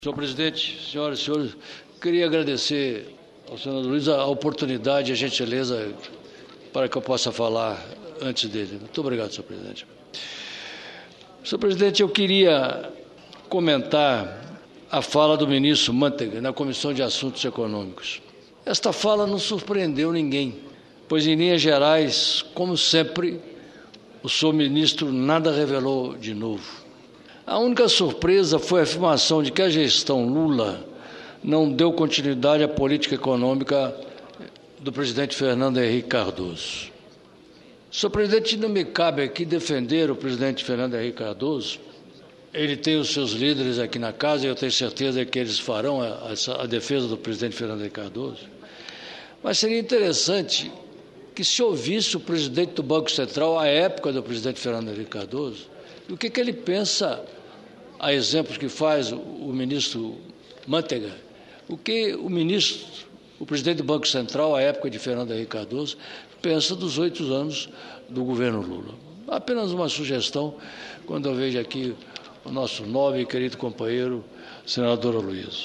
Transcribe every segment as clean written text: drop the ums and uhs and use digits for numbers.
Senhor presidente, senhoras e senhores, queria agradecer ao senador Luiz a oportunidade e a gentileza para que eu possa falar antes dele. Muito obrigado, senhor presidente. Senhor presidente, eu queria comentar a fala do ministro Mantega na Comissão de Assuntos Econômicos. Esta fala não surpreendeu ninguém, pois, em linhas gerais, como sempre, o senhor ministro nada revelou de novo. A única surpresa foi a afirmação de que a gestão Lula não deu continuidade à política econômica do presidente Fernando Henrique Cardoso. Senhor presidente, não me cabe aqui defender o presidente Fernando Henrique Cardoso. Ele tem os seus líderes aqui na casa e eu tenho certeza que eles farão a defesa do presidente Fernando Henrique Cardoso. Mas seria interessante que se ouvisse o presidente do Banco Central, à época do presidente Fernando Henrique Cardoso, o que ele pensa, a exemplos que faz o ministro Mantega, o que o presidente do Banco Central, à época de Fernando Henrique Cardoso, pensa dos 8 anos do governo Lula. Apenas uma sugestão, quando eu vejo aqui o nosso nobre e querido companheiro, senador Aloysio.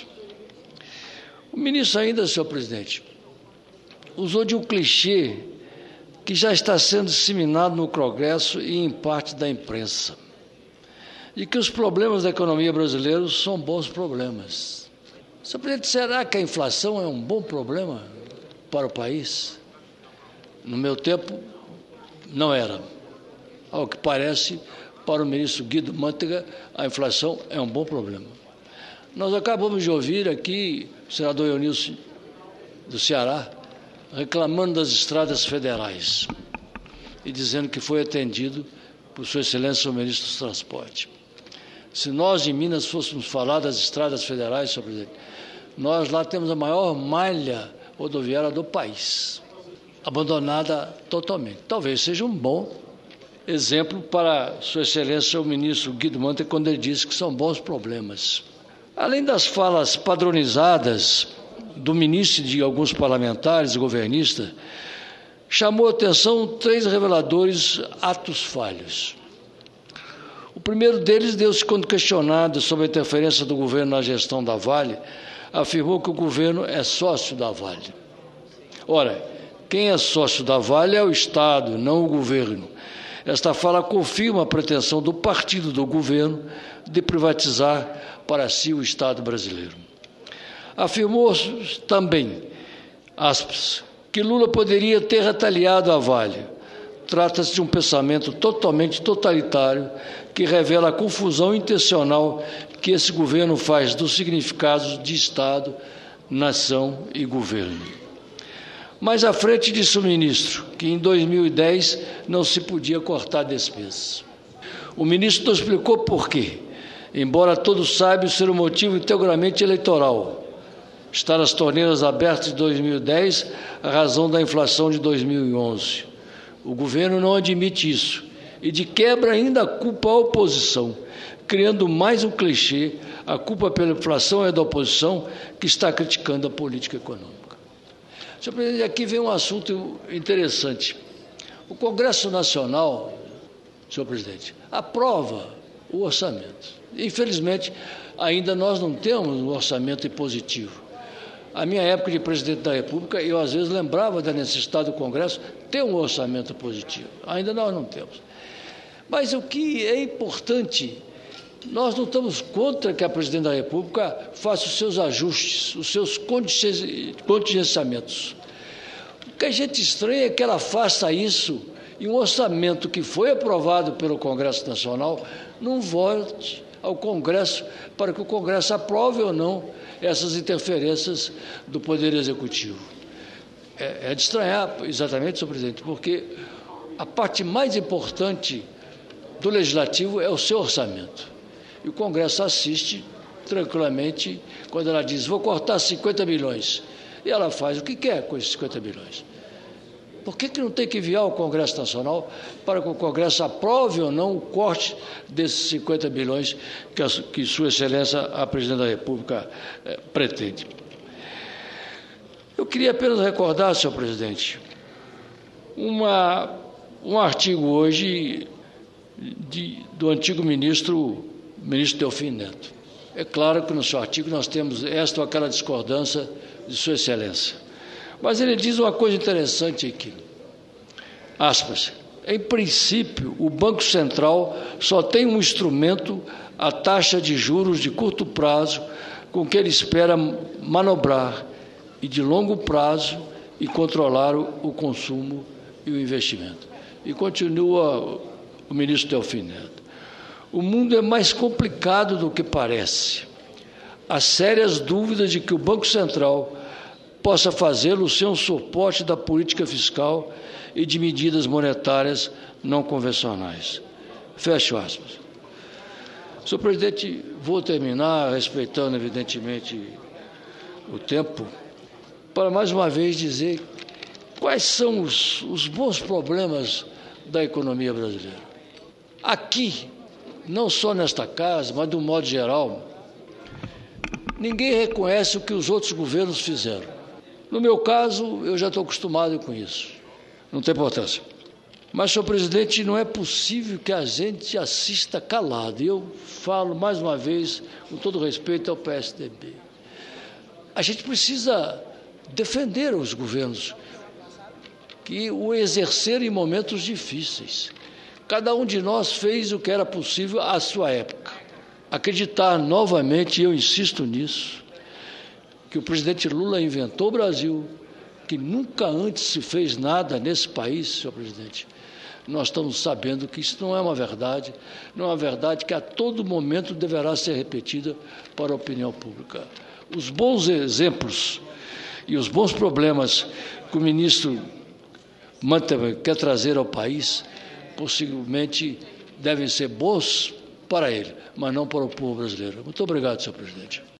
O ministro ainda, senhor presidente, usou de um clichê que já está sendo disseminado no Congresso e em parte da imprensa, de que os problemas da economia brasileira são bons problemas. Senhor presidente, será que a inflação é um bom problema para o país? No meu tempo, não era. Ao que parece, para o ministro Guido Mantega, a inflação é um bom problema. Nós acabamos de ouvir aqui o senador Eunilson, do Ceará, reclamando das estradas federais e dizendo que foi atendido por Sua Excelência o Ministro dos Transportes. Se nós em Minas fôssemos falar das estradas federais, senhor presidente, nós lá temos a maior malha rodoviária do país, abandonada totalmente. Talvez seja um bom exemplo para Sua Excelência o Ministro Guido Mantega quando ele diz que são bons problemas. Além das falas padronizadas do ministro e de alguns parlamentares e governistas, chamou a atenção 3 reveladores atos falhos. O primeiro deles deu-se quando questionado sobre a interferência do governo na gestão da Vale, afirmou que o governo é sócio da Vale. Ora, quem é sócio da Vale é o Estado, não o governo. Esta fala confirma a pretensão do partido do governo de privatizar para si o Estado brasileiro. Afirmou também, aspas, que Lula poderia ter retaliado a Vale. Trata-se de um pensamento totalmente totalitário que revela a confusão intencional que esse governo faz dos significados de Estado, nação e governo. Mais à frente disse o ministro que em 2010 não se podia cortar despesas. O ministro não explicou por quê, embora todos saibam ser um motivo integralmente eleitoral. Estar as torneiras abertas de 2010 a razão da inflação de 2011. O governo não admite isso e, de quebra, ainda culpa a oposição, criando mais um clichê: a culpa pela inflação é da oposição que está criticando a política econômica. Senhor presidente, aqui vem um assunto interessante. O Congresso Nacional, senhor presidente, aprova o orçamento. Infelizmente, ainda nós não temos um orçamento impositivo. A minha época de presidente da República, eu às vezes lembrava da necessidade do Congresso ter um orçamento positivo. Ainda nós não temos. Mas o que é importante, nós não estamos contra que a presidente da República faça os seus ajustes, os seus contingenciamentos. O que a gente estranha é que ela faça isso e um orçamento que foi aprovado pelo Congresso Nacional não volte ao Congresso para que o Congresso aprove ou não essas interferências do Poder Executivo. É de estranhar, exatamente, senhor presidente, porque a parte mais importante do Legislativo é o seu orçamento. E o Congresso assiste tranquilamente quando ela diz: vou cortar 50 bilhões. E ela faz o que quer com esses 50 bilhões. Por que não tem que enviar ao Congresso Nacional para que o Congresso aprove ou não o corte desses 50 bilhões que Sua Excelência, a Presidente da República, pretende? Eu queria apenas recordar, senhor presidente, um artigo hoje do antigo ministro Delfim Neto. É claro que no seu artigo nós temos esta ou aquela discordância de Sua Excelência. Mas ele diz uma coisa interessante aqui. Aspas. Em princípio, o Banco Central só tem um instrumento, a taxa de juros de curto prazo, com que ele espera manobrar, e de longo prazo, e controlar o consumo e o investimento. E continua o ministro Delfim Neto. O mundo é mais complicado do que parece. Há sérias dúvidas de que o Banco Central possa fazê-lo sem o suporte da política fiscal e de medidas monetárias não convencionais. Fecho aspas. Senhor presidente, vou terminar, respeitando, evidentemente, o tempo, para mais uma vez dizer quais são os bons problemas da economia brasileira. Aqui, não só nesta casa, mas de um modo geral, ninguém reconhece o que os outros governos fizeram. No meu caso, eu já estou acostumado com isso. Não tem importância. Mas, senhor presidente, não é possível que a gente assista calado. E eu falo, mais uma vez, com todo respeito ao PSDB. A gente precisa defender os governos que o exerceram em momentos difíceis. Cada um de nós fez o que era possível à sua época. Acreditar novamente, e eu insisto nisso, que o presidente Lula inventou o Brasil, que nunca antes se fez nada nesse país, senhor presidente. Nós estamos sabendo que isso não é uma verdade, não é uma verdade que a todo momento deverá ser repetida para a opinião pública. Os bons exemplos e os bons problemas que o ministro Manteiga quer trazer ao país, possivelmente devem ser bons para ele, mas não para o povo brasileiro. Muito obrigado, senhor presidente.